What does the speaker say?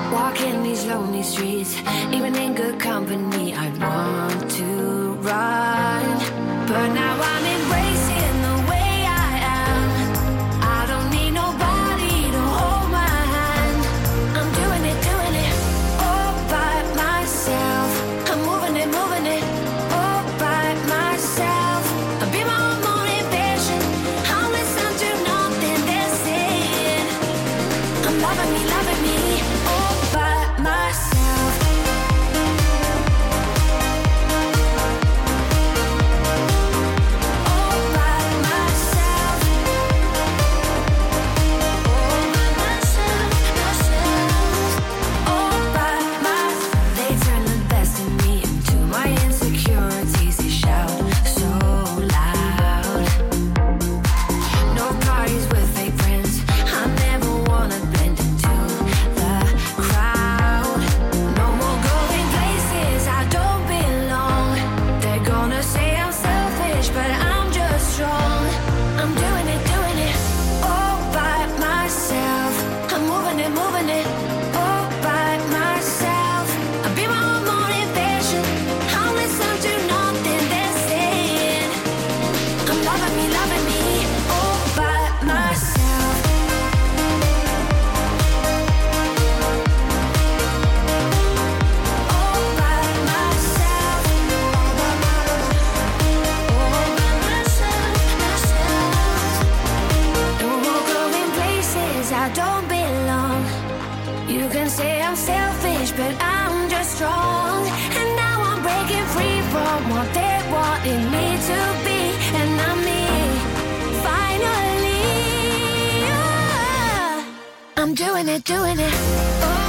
Walking these lonely streets, even in good company, I want to run. But now I'm embracing the way I am. I don't need nobody to hold my hand. I'm doing it all by myself. I'm moving it all by myself. I'll be my own motivation. I'll listen to nothing they're saying. I'm loving me all by myself. All by myself. All by myself. All by myself. They turn the best in me into my insecurities. They shout so loud. No parties with fake friends. I never wanna blend into the crowd. No more going places I don't belong. They're gonna say I'm selfish, but I'm just strong. I'm doing it all by myself. I'm moving it all by myself. I'll be my own motivation. I'll listen to nothing they're saying. I'm loving me all by myself. All by myself. All by myself. No more going places I don't belong. You can say I'm selfish, but I'm just strong. And now I'm breaking free from what they wanted me to be. And I'm me, finally. I'm doing it all